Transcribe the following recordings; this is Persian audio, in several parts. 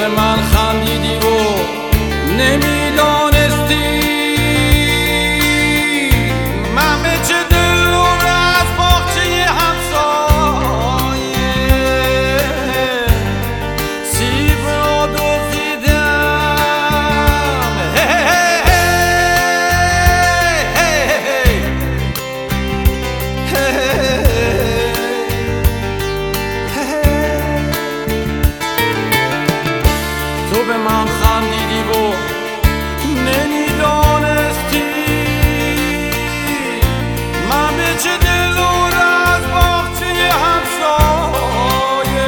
به من خندیدی و نمیدانستی من به چه دور از باغچه همسایه سیب را دزدیدم. تو به من خندیدی و نمیدانستی من به چه دلور از باغچه همسایه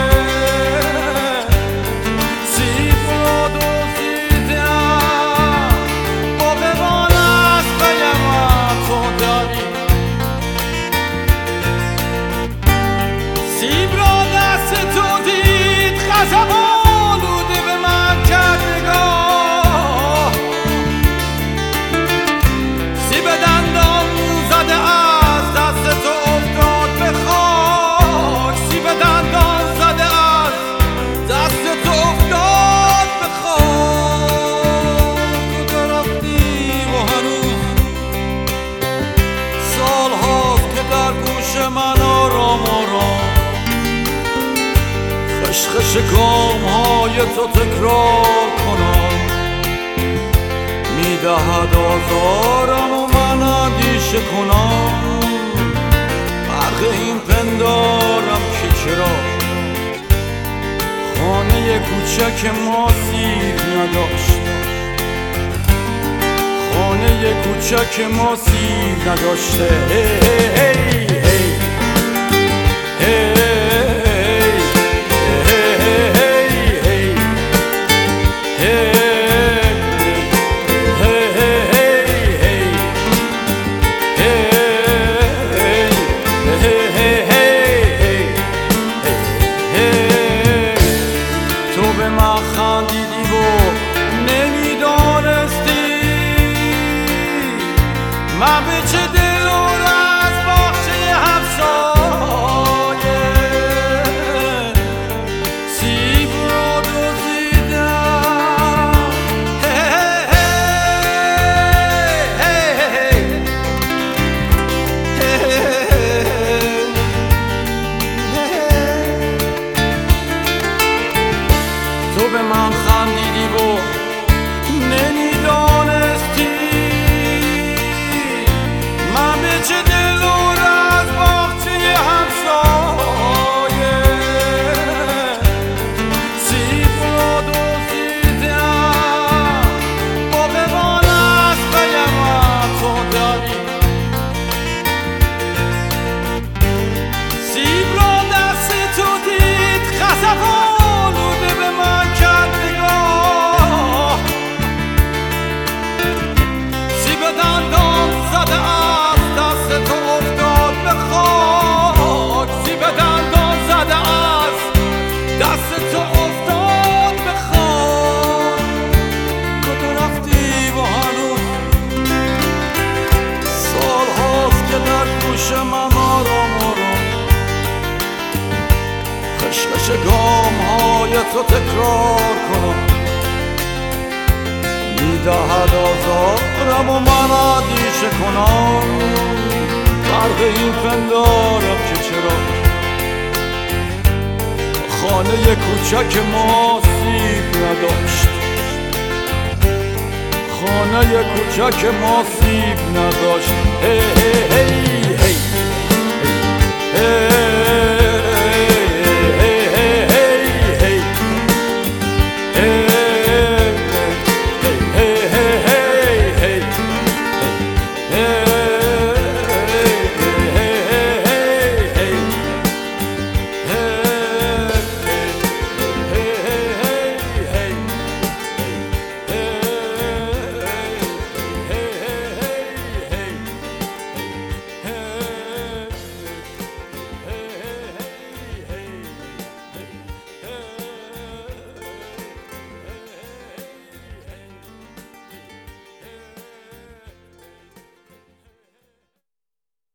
سیب را دزدیدم. باغبان از پیم تو داری سیب را دست تو دید غضب آلوده به من کرد نگاه. سیب دندان زده از دست تو افتاد به خاک. سیب دندان زده از دست تو افتاد به خاک. تو رفتی و هنوز سال هاست که در گوش من آرام آرام خشخش گام های تو تکرار کنم. میدهد آزارم و من اندیشه کنم. برق این پندارم که چرا خانه کوچک ما سیب نداشت. خانه کوچک ما سیب نداشته. تو به من خندیدی و نمیدانستی من به چه دلور از باغچه همسایه سیب را دزدیدم. تو به من خندیدی و نمیدانستی من به چه دلور از باغچه همسایه سیب را دزدیدم. باغبان از پیم تو داری سیب را دست تو دید غضب آلوده به من کرد نگاه. سیب دندان زده از دست تو افتاد به خاک. سیب دندان زده از دست تو افتاد به خاک. تو رفتی و هنوز سال هاست که در گوش من آرام آرام خشخش گام های تو تکرار کنم. میدهد آزارم و من اندیشه کنم. برق این پندارم که چرا خانه کوچک ما سیب نداشت. خانه کوچک ما سیب نداشت. هی هی هی هی هی